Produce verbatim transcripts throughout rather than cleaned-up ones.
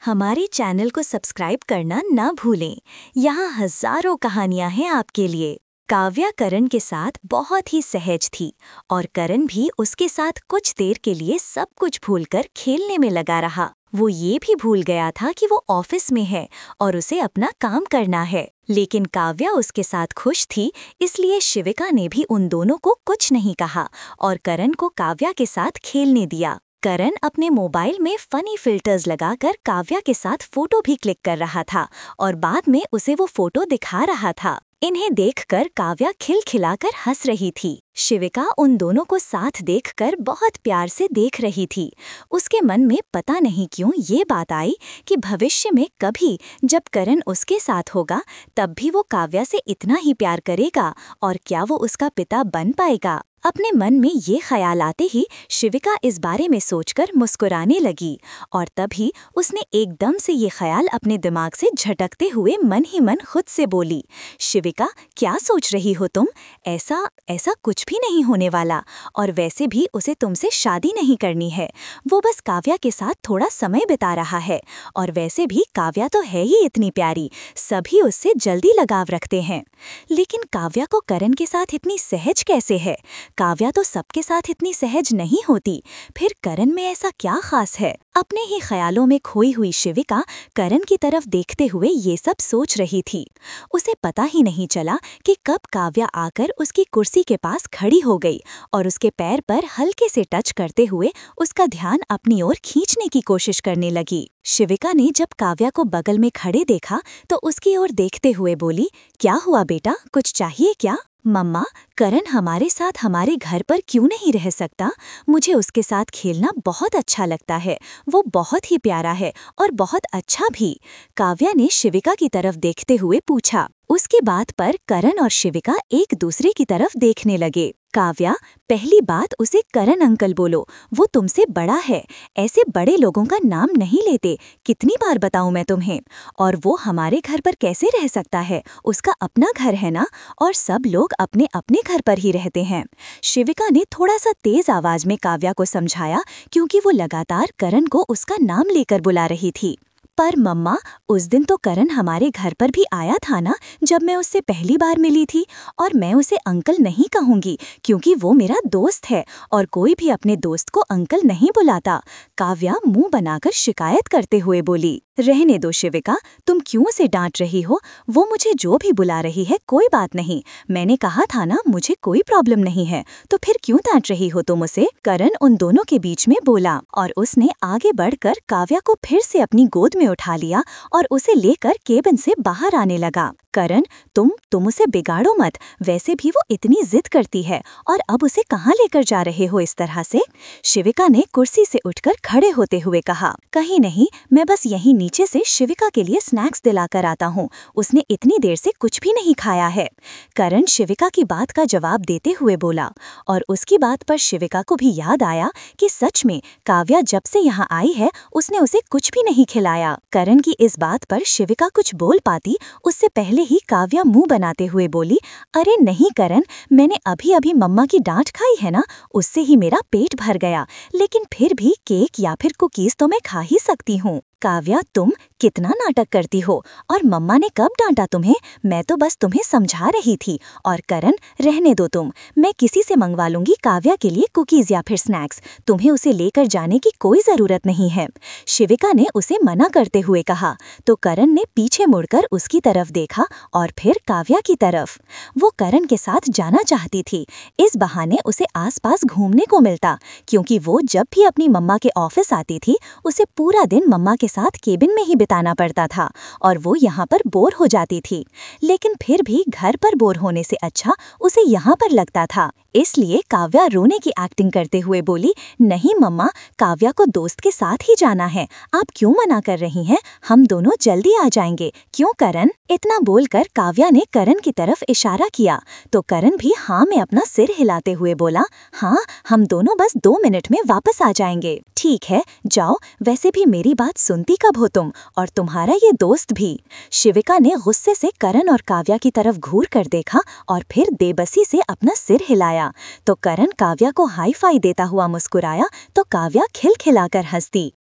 हमारे चैनल को सब्सक्राइब करना ना भूलें। यहाँ हजारों कहानियाँ हैं आपके लिए। काव्या करण के साथ बहुत ही सहज थी और करण भी उसके साथ कुछ देर के लिए सब कुछ भूलकर खेलने में लगा रहा। वो ये भी भूल गया था कि वो ऑफिस में है और उसे अपना काम करना है। लेकिन काव्या उसके साथ खुश थी, इसलिए शिविका ने भी उन दोनों को कुछ नहीं कहा और करण को काव्या के साथ खेलने दिया। करण अपने मोबाइल में फनी फिल्टर्स लगाकर काव्या के साथ फोटो भी क्लिक कर रहा था और बाद में उसे वो फोटो दिखा रहा था। इन्हें देखकर काव्या खिलखिलाकर हंस रही थी। शिविका उन दोनों को साथ देखकर बहुत प्यार से देख रही थी। उसके मन में पता नहीं क्यों ये बात आई कि भविष्य में कभी जब करण उसके साथ होगा तब भी वो काव्या से इतना ही प्यार करेगा और क्या वो उसका पिता बन पाएगा। अपने मन में ये ख्याल आते ही शिविका इस बारे में सोचकर मुस्कुराने लगी और तभी उसने एकदम से ये ख्याल अपने दिमाग से झटकते हुए मन ही मन खुद से बोली, शिविका क्या सोच रही हो तुम? ऐसा ऐसा कुछ भी नहीं होने वाला और वैसे भी उसे तुमसे शादी नहीं करनी है। वो बस काव्या के साथ थोड़ा समय बिता रहा है और वैसे भी काव्या तो है ही इतनी प्यारी, सभी उससे जल्दी लगाव रखते हैं। लेकिन काव्या को करण के साथ इतनी सहज कैसे है? काव्या तो सबके साथ इतनी सहज नहीं होती, फिर करण में ऐसा क्या खास है? अपने ही ख्यालों में खोई हुई शिविका करण की तरफ देखते हुए ये सब सोच रही थी। उसे पता ही नहीं चला कि कब काव्या आकर उसकी कुर्सी के पास खड़ी हो गई और उसके पैर पर हल्के से टच करते हुए उसका ध्यान अपनी ओर खींचने की कोशिश करने लगी। शिविका ने जब काव्या को बगल में खड़े देखा तो उसकी ओर देखते हुए बोली, क्या हुआ बेटा, कुछ चाहिए क्या? मम्मा, करण हमारे साथ हमारे घर पर क्यों नहीं रह सकता? मुझे उसके साथ खेलना बहुत अच्छा लगता है, वो बहुत ही प्यारा है और बहुत अच्छा भी। काव्या ने शिविका की तरफ देखते हुए पूछा। उसकी बात पर करण और शिविका एक दूसरे की तरफ देखने लगे। काव्या, पहली बात उसे करण अंकल बोलो, वो तुमसे बड़ा है, ऐसे बड़े लोगों का नाम नहीं लेते, कितनी बार बताऊं मैं तुम्हें? और वो हमारे घर पर कैसे रह सकता है? उसका अपना घर है ना, और सब लोग अपने अपने घर पर ही रहते हैं। शिविका ने थोड़ा सा तेज आवाज में काव्या को समझाया क्योंकि वो लगातार करण को उसका नाम लेकर बुला रही थी। पर मम्मा, उस दिन तो करण हमारे घर पर भी आया था ना, जब मैं उससे पहली बार मिली थी, और मैं उसे अंकल नहीं कहूँगी क्योंकि वो मेरा दोस्त है और कोई भी अपने दोस्त को अंकल नहीं बुलाता। काव्या मुंह बनाकर शिकायत करते हुए बोली। रहने दो शिविका, तुम क्यों उसे डांट रही हो? वो मुझे जो भी बुला रही है कोई बात नहीं, मैंने कहा था ना मुझे कोई प्रॉब्लम नहीं है, तो फिर क्यों डांट रही हो तुम उसे? करण उन दोनों के बीच में बोला और उसने आगे बढ़कर काव्या को फिर से अपनी गोद में उठा लिया और उसे लेकर केबिन से बाहर आने लगा। करण, तुम तुम उसे बिगाड़ो मत, वैसे भी वो इतनी जिद करती है और अब उसे कहाँ लेकर जा रहे हो इस तरह से? शिविका ने कुर्सी से उठकर खड़े होते हुए कहा। कहीं नहीं, मैं बस यहीं नीचे से शिविका के लिए स्नैक्स दिलाकर आता हूँ, उसने इतनी देर से कुछ भी नहीं खाया है। करण शिविका की बात का जवाब देते हुए बोला और उसकी बात पर शिविका को भी याद आया कि सच में काव्या जब से यहाँ आई है उसने उसे कुछ भी नहीं खिलाया। करण की इस बात पर शिविका कुछ बोल पाती उससे पहले ही काव्या मुंह बनाते हुए बोली, अरे नहीं करण, मैंने अभी अभी मम्मा की डांट खाई है ना, उससे ही मेरा पेट भर गया, लेकिन फिर भी केक या फिर कुकीज तो मैं खा ही सकती हूँ। काव्या, तुम कितना नाटक करती हो, और मम्मा ने कब डांटा तुम्हें? मैं तो बस तुम्हें समझा रही थी। और करण, रहने दो तुम, मैं किसी से मंगवा लूंगी काव्या के लिए कुकीज या फिर स्नैक्स, तुम्हें उसे लेकर जाने की कोई जरूरत नहीं है। शिविका ने उसे मना करते हुए कहा तो करण ने पीछे मुड़कर उसकी तरफ देखा और फिर काव्या की तरफ। वो करण के साथ जाना चाहती थी, इस बहाने उसे आसपास घूमने को मिलता, क्योंकि वो जब भी अपनी मम्मा के ऑफिस आती थी उसे पूरा दिन मम्मा के साथ केबिन में ही बिताना पड़ता था और वो यहाँ पर बोर हो जाती थी। लेकिन फिर भी घर पर बोर होने से अच्छा उसे यहाँ पर लगता था, इसलिए काव्या रोने की एक्टिंग करते हुए बोली, नहीं मम्मा, काव्या को दोस्त के साथ ही जाना है, आप क्यों मना कर रही हैं? हम दोनों जल्दी आ जाएंगे, क्यों करण? इतना बोलकर काव्या ने करण की तरफ इशारा किया तो करण भी हाँ में अपना सिर हिलाते हुए बोला, हाँ, हम दोनों बस दो मिनट में वापस आ जाएंगे। ठीक है, जाओ, वैसे भी मेरी बात सुनती कब हो तुम, और तुम्हारा ये दोस्त भी। शिविका ने गुस्से से करण और काव्या की तरफ घूर कर देखा और फिर बेबसी से अपना सिर हिलाया तो करण काव्या को हाई फाई देता हुआ मुस्कुराया तो काव्या खिलखिलाकर हंसती।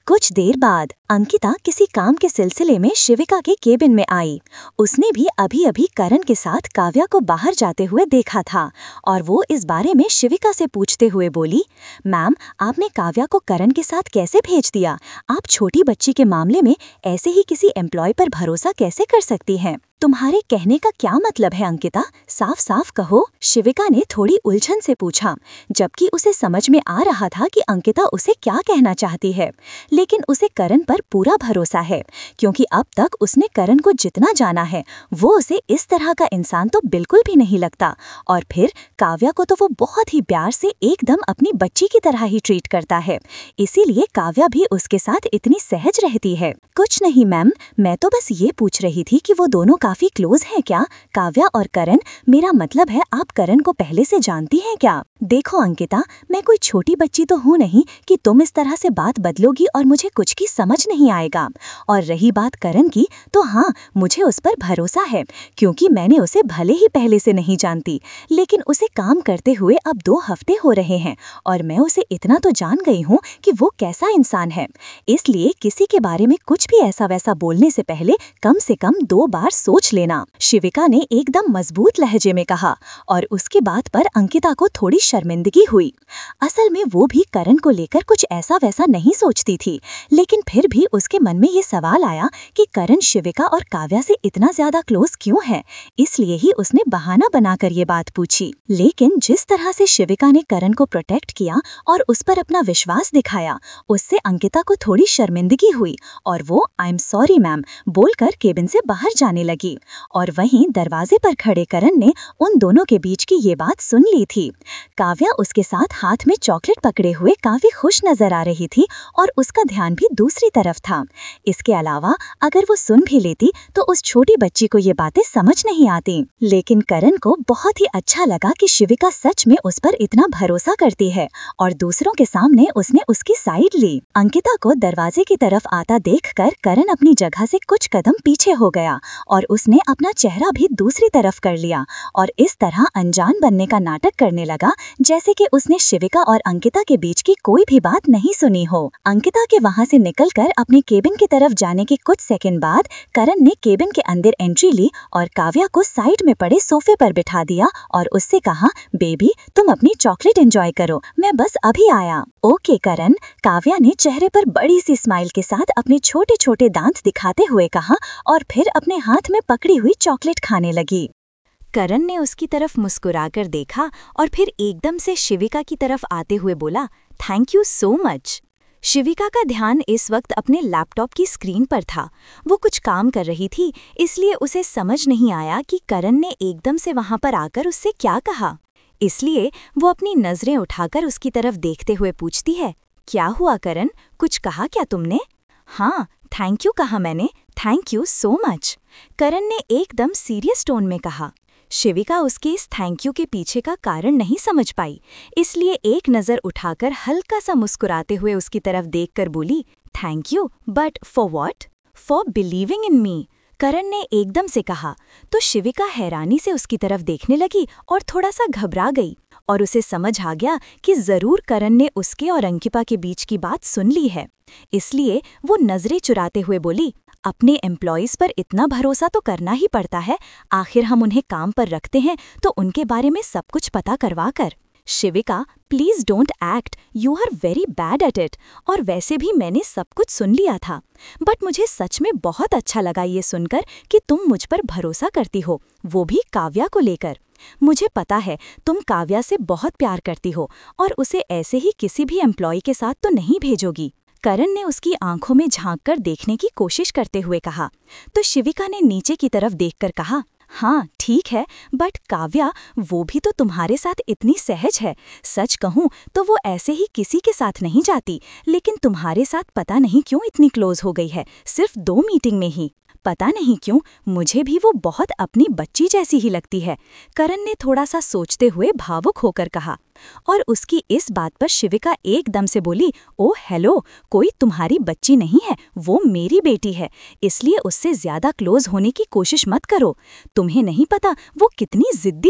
कुछ देर बाद अंकिता किसी काम के सिलसिले में शिविका के केबिन में आई। उसने भी अभी अभी करण के साथ काव्या को बाहर जाते हुए देखा था और वो इस बारे में शिविका से पूछते हुए बोली, मैम, आपने काव्या को करण के साथ कैसे भेज दिया? आप छोटी बच्ची के मामले में ऐसे ही किसी एम्प्लॉय पर भरोसा कैसे कर सकती हैं? तुम्हारे कहने का क्या मतलब है अंकिता? साफ साफ कहो, शिविका ने थोड़ी उलझन से पूछा, जबकि उसे समझ में आ रहा था कि अंकिता उसे क्या कहना चाहती है। लेकिन उसे करण पर पूरा भरोसा है, क्योंकि अब तक उसने करण को जितना जाना है वो उसे इस तरह का इंसान तो बिल्कुल भी नहीं लगता। और फिर काव्या को तो वो बहुत ही प्यार से एकदम अपनी बच्ची की तरह ही ट्रीट करता है, इसीलिए काव्या भी उसके साथ इतनी सहज रहती है। कुछ नहीं मैम, मैं तो बस ये पूछ रही थी कि वो दोनों काफी क्लोज हैं क्या, काव्या और करण? मेरा मतलब है, आप करण को पहले से जानती हैं क्या? देखो अंकिता, मैं कोई छोटी बच्ची तो हूँ नहीं कि तुम इस तरह से बात बदलोगी और मुझे कुछ की समझ नहीं आएगा। और रही बात करण की, तो हाँ, मुझे उस पर भरोसा है, क्योंकि मैंने उसे भले ही पहले से नहीं जानती, लेकिन उसे काम करते हुए अब दो हफ्ते हो रहे हैं और मैं उसे इतना तो जान गई हूँ कि वो कैसा इंसान है। इसलिए किसी के बारे में कुछ भी ऐसा वैसा बोलने से पहले कम से कम दो बार सोच लेना, शिविका ने एकदम मजबूत लहजे में कहा। और उसकी बात पर अंकिता को थोड़ी शर्मिंदगी हुई। असल में वो भी करण को लेकर कुछ ऐसा वैसा नहीं सोचती थी, लेकिन फिर भी उसके मन में ये सवाल आया कि करण शिविका और काव्या से इतना ज्यादा क्लोज क्यों है। इसलिए ही उसने बहाना बनाकर ये बात पूछी। लेकिन जिस तरह से शिविका ने करण को प्रोटेक्ट किया और उस पर अपना विश्वास दिखाया, उससे अंकिता को थोड़ी शर्मिंदगी हुई और वो आई एम सॉरी मैम बोलकर केबिन से बाहर जाने लगी। और वहीं दरवाजे पर खड़े करण ने उन दोनों के बीच की ये बात सुन ली थी। काव्या उसके साथ हाथ में चॉकलेट पकड़े हुए काफी खुश नजर आ रही थी और उसका ध्यान भी दूसरी तरफ था। इसके अलावा अगर वो सुन भी लेती तो उस छोटी बच्ची को ये बातें समझ नहीं आती। लेकिन करण को बहुत ही अच्छा लगा कि शिविका सच में उस पर इतना भरोसा करती है और दूसरों के सामने उसने उसकी साइड ली। अंकिता को दरवाजे की तरफ आता देखकर करण अपनी जगह से कुछ कदम पीछे हो गया और उसने अपना चेहरा भी दूसरी तरफ कर लिया और इस तरह अनजान बनने का नाटक करने लगा, जैसे कि उसने शिविका और अंकिता के बीच की कोई भी बात नहीं सुनी हो। अंकिता के वहां से निकलकर अपने केबिन की तरफ जाने के कुछ सेकंड बाद करण ने केबिन के अंदर एंट्री ली और काव्या को साइड में पड़े सोफे पर बिठा दिया और उससे कहा, बेबी तुम अपनी चॉकलेट एंजॉय करो, मैं बस अभी आया। ओके करण, काव्या ने चेहरे पर बड़ी सी स्माइल के साथ अपने छोटे छोटे दांत दिखाते हुए कहा और फिर अपने हाथ में पकड़ी हुई चॉकलेट खाने लगी। करण ने उसकी तरफ मुस्कुराकर देखा और फिर एकदम से शिविका की तरफ आते हुए बोला, thank you so much. Shivika का ध्यान इस वक्त अपने लैपटॉप की स्क्रीन पर था। वो कुछ काम कर रही थी, इसलिए उसे समझ नहीं आया कि करण ने एकदम से वहां पर आकर उससे क्या कहा। इसलिए वो अपनी नजरें उठाकर उसकी तरफ देखते हुए पूछती है, क्या हुआ करण, कुछ कहा क्या तुमने? हाँ, थैंक यू कहा मैंने, thank you so much, Karan ने एकदम सीरियस टोन में कहा। शिविका उसके इस थैंक यू के पीछे का कारण नहीं समझ पाई, इसलिए एक नज़र उठाकर हल्का सा मुस्कुराते हुए उसकी तरफ देखकर बोली, thank you but for what? For believing in me, Karan ने एकदम से कहा। तो शिविका हैरानी से उसकी तरफ देखने लगी और थोड़ा सा घबरा गई और उसे समझ आ गया कि जरूर करण ने उसके और अंकिता के बीच की बात सुन ली है। इसलिए वो नजरें चुराते हुए बोली, अपने एम्प्लॉयज पर इतना भरोसा तो करना ही पड़ता है, आखिर हम उन्हें काम पर रखते हैं तो उनके बारे में सब कुछ पता करवा कर। Shivika please don't act, you are very bad at it. और वैसे भी मैंने सब कुछ सुन लिया था, बट मुझे सच में बहुत अच्छा लगा ये सुनकर कि तुम मुझ पर भरोसा करती हो, वो भी काव्या को लेकर। मुझे पता है तुम काव्या से बहुत प्यार करती हो और उसे ऐसे ही किसी भी एम्प्लॉय के साथ तो नहीं भेजोगी। करण ने उसकी आंखों में झांककर देखने की कोशिश करते हुए कहा। तो शिविका ने नीचे की तरफ देखकर कहा, हाँ ठीक है, बट काव्या वो भी तो तुम्हारे साथ इतनी सहज है। सच कहूँ तो वो ऐसे ही किसी के साथ नहीं जाती, लेकिन तुम्हारे साथ पता नहीं क्यों इतनी क्लोज हो गई है, सिर्फ दो मीटिंग में ही। पता नहीं क्यों मुझे भी वो बहुत अपनी बच्ची जैसी ही लगती है, करण ने थोड़ा सा सोचते हुए भावुक होकर कहा। और उसकी इस बात पर शिविका एकदम से बोली, ओ हेलो, कोई तुम्हारी बच्ची नहीं है, वो मेरी बेटी है, इसलिए उससे ज्यादा क्लोज होने की कोशिश मत करो। तुम्हें नहीं पता वो कितनी जिद्दी है,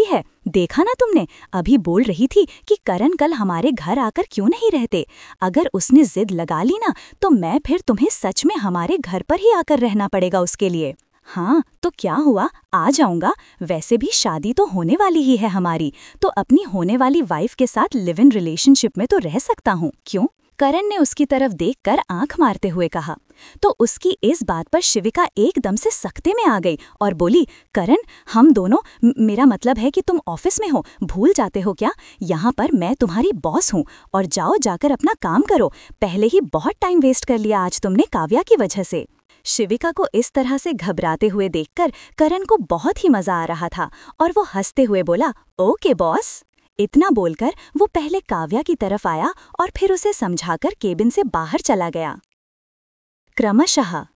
देखा ना तुमने, अभी बोल रही थी कि करण कल हमारे घर आकर क्यों नहीं रहते। अगर उसने जिद लगा ली ना तो मैं फिर तुम्हें सच में हमारे घर पर ही आकर रहना पड़ेगा उसके लिए। हाँ तो क्या हुआ, आ जाऊंगा। वैसे भी शादी तो होने वाली ही है हमारी, तो अपनी होने वाली वाइफ के साथ लिव इन रिलेशनशिप में तो रह सकता हूँ, क्यों? करण ने उसकी तरफ देखकर आंख मारते हुए कहा। तो उसकी इस बात पर शिविका एकदम से सख्ते में आ गई और बोली, करण, हम दोनों, मेरा मतलब है कि तुम ऑफिस में हो, भूल जाते हो क्या? यहाँ पर मैं तुम्हारी बॉस हूँ और जाओ जाकर अपना काम करो। पहले ही बहुत टाइम वेस्ट कर लिया आज तुमने काव्या की वजह से। शिविका को इस तरह से घबराते हुए देखकर करण को बहुत ही मजा आ रहा था और वो हंसते हुए बोला, ओके बॉस। इतना बोलकर वो पहले काव्या की तरफ आया और फिर उसे समझाकर केबिन से बाहर चला गया। क्रमशः